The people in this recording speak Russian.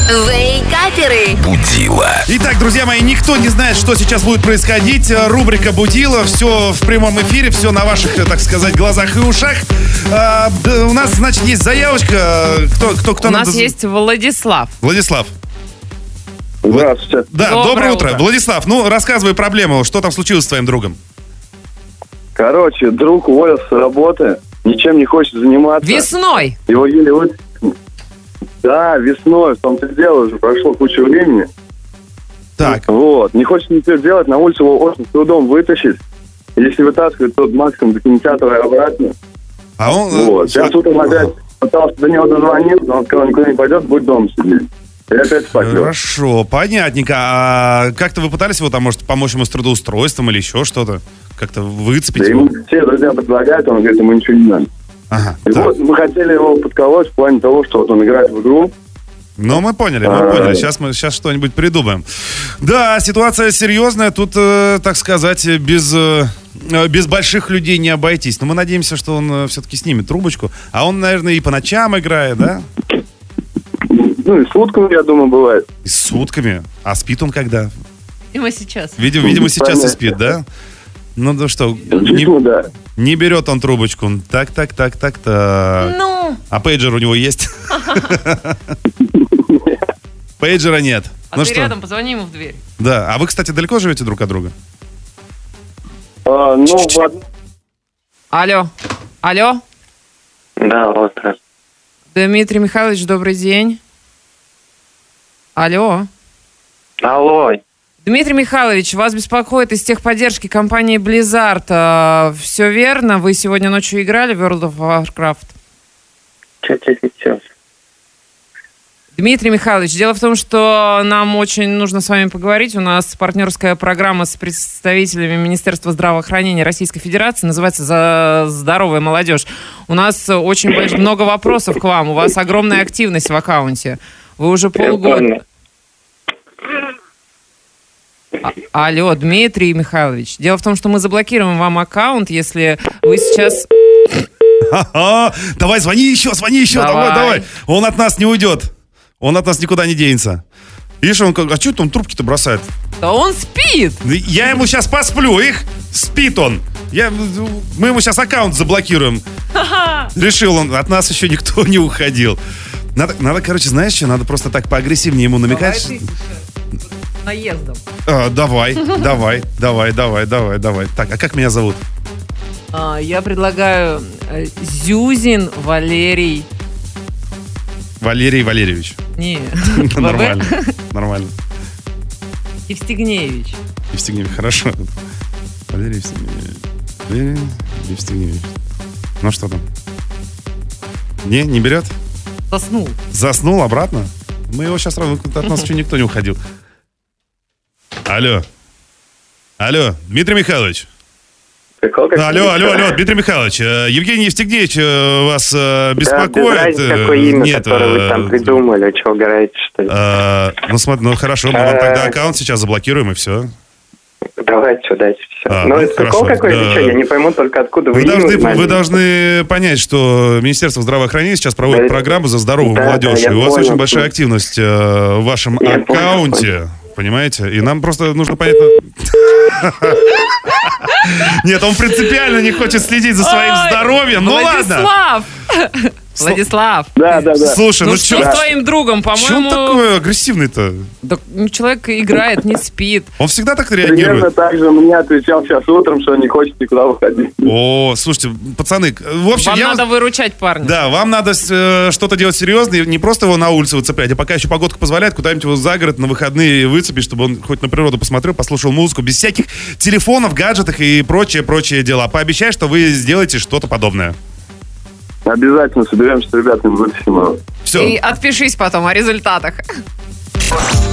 Вейкаперы. Будила. Итак, друзья мои, никто не знает, что сейчас будет происходить. Рубрика «Будила». Все в прямом эфире, все на ваших, так сказать, глазах и ушах. У нас, значит, есть заявочка. Кто У нас есть Владислав. Владислав. Здравствуйте. Да, доброе утро. Владислав, ну, рассказывай проблему. Что там случилось с твоим другом? Короче, друг уволился с работы, ничем не хочет заниматься. Весной. Его еле Да, весной, в том-то и дело, уже прошло куча времени. Так. Вот, не хочет ничего делать, на улицу его очень с трудом вытащить. Если вытаскивать, то максимум до кинотеатра и обратно. А он... Вот, сейчас утром опять пытался до него дозвониться, но он сказал, никуда не пойдет, будет дома сидеть. И опять спать. Хорошо, понятненько. А как-то вы пытались его там, может, помочь ему с трудоустройством или еще что-то? Как-то выцепить Да его? ему все друзья предлагают, он говорит, ему ничего не надо. Ага, И так. вот мы хотели его подколоть в плане того, что вот он играет в игру. Ну, мы поняли. Сейчас что-нибудь придумаем. Да, ситуация серьезная. Тут, так сказать, без больших людей не обойтись. Но мы надеемся, что он все-таки снимет трубочку. А он, наверное, и по ночам играет, да? Ну, и сутками, я думаю, бывает. И с сутками. А спит он когда? Видимо, сейчас. Видимо, сейчас и спит, да? Ну, да что, Да. не берет он трубочку. Так. Ну. А пейджер у него есть? Пейджера нет. А Ну ты что? рядом, позвони ему в дверь. Да. А вы, кстати, далеко живете друг от друга? Алло. Да, вот раз. Дмитрий Михайлович, добрый день. Алло. Алло. Дмитрий Михайлович, вас беспокоит из техподдержки компании Blizzard. Все верно? Вы сегодня ночью играли в World of Warcraft? Чё? Дмитрий Михайлович, дело в том, что нам очень нужно с вами поговорить. У нас партнерская программа с представителями Министерства здравоохранения Российской Федерации. Называется «Здоровая молодежь». У нас очень много вопросов к вам. У вас огромная активность в аккаунте. Вы уже полгода... Алло, Дмитрий Михайлович. Дело в том, что мы заблокируем вам аккаунт, если вы сейчас... Давай, звони еще. Давай. Он от нас не уйдет. Он от нас никуда не денется. Видишь, он как... А что это он трубки-то бросает? Да он спит. Я ему сейчас посплю. Спит он. Мы ему сейчас аккаунт заблокируем. Решил он. От нас еще никто не уходил. Надо, короче, знаешь что? Надо просто так поагрессивнее ему намекать. Наездом. Давай. Так, а как меня зовут? Я предлагаю Зюзин Валерий. Валерий Валерьевич. Не. Нормально. Евстигнеевич. Хорошо. Валерий Евстигнеевич. Ну что там? Не берет? Заснул обратно? Мы его сейчас... От нас еще никто не уходил. Алло, Дмитрий Михайлович. Алло, Дмитрий Михайлович. Евгений Евстигнеевич вас беспокоит? Да, какое имя, которое вы там придумали, чего угораете, что ли? Ну хорошо, мы вам тогда аккаунт сейчас заблокируем и все. Давайте, дайте все. Это прикол какой-то, что? Я не пойму только откуда вы Вы должны понять, что Министерство здравоохранения сейчас проводит программу за здоровую молодежь. И у вас очень большая активность в вашем аккаунте. Понимаете? И нам просто нужно понять... Нет, он принципиально не хочет следить за своим здоровьем. Ну ладно. Владислав. Да. Слушай, ну что с твоим другом, по-моему... Чего он такой агрессивный-то? Да, человек играет, не спит. Он всегда так Примерно реагирует? так же мне отвечал сейчас утром, что не хочет никуда выходить. О, слушайте, пацаны, в общем... Вам надо выручать парня. Да, вам надо что-то делать серьезное, не просто его на улице выцеплять, а пока еще погодка позволяет, куда-нибудь его за город на выходные выцепить, чтобы он хоть на природу посмотрел, послушал музыку, без всяких телефонов, гаджетов и прочие дела. Пообещай, что вы сделаете что-то подобное. Обязательно соберемся с ребятами, вытащим его. Все. И отпишись потом о результатах.